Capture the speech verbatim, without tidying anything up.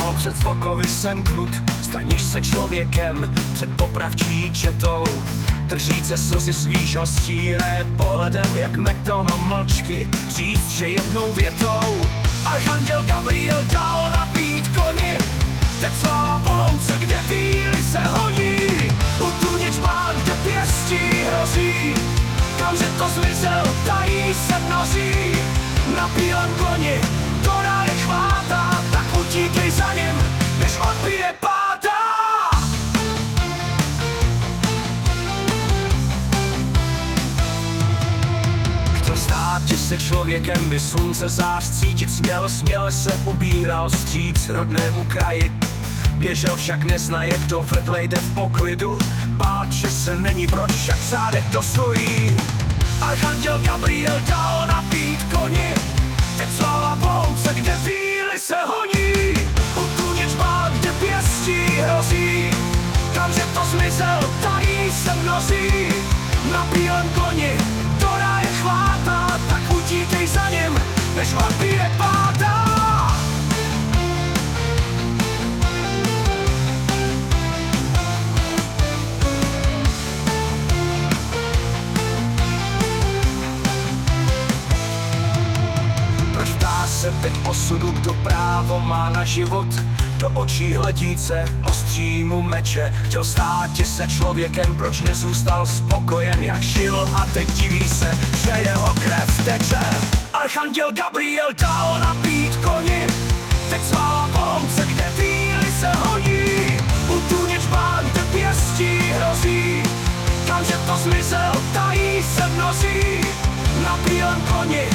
stál před zvokovy semknut. Staníš se člověkem před popravčí četou, držíce slzy svížností, ne pohledem jak McDonald mlčky říct, že jednou větou archanděl Gabriel dal napít koni. Teď svá polomce, kde víly se honí, utunič má, kde pěstí hrozí, kamže to zmizel, tají se množí. Na bílém koni to ráje chvátá, tak utíkej za ním, než odbije pátá. Chtěl stát se člověkem, by slunce zář cítit směl, směle se ubíral vstříc rodnému kraji. Běžel však nezna, jak to vrtlej jde v poklidu, bát, že se není proč, však zádech dostojí. Archanděl Gabriel dal napít koni, teď sláva polomce, kde víly se honí, utunič má, kde pěstí hrozí, kamže to zmizel, tají se množí. Na bílém koni to ráje chvátá, tak utíkej za ním, než odbije pátá. Se teď osudu, kdo právo má na život, do očí hledíce ostřímu meče. Chtěl stát se člověkem, proč nezůstal spokojen, jak žil a teď diví se, že jeho krev teče. Archanděl Gabriel dal napít koni, teď svála polomce, kde víly se honí, utunič má, kde pěstí hrozí, kamže to zmizel, tají se množí. Na bílém koni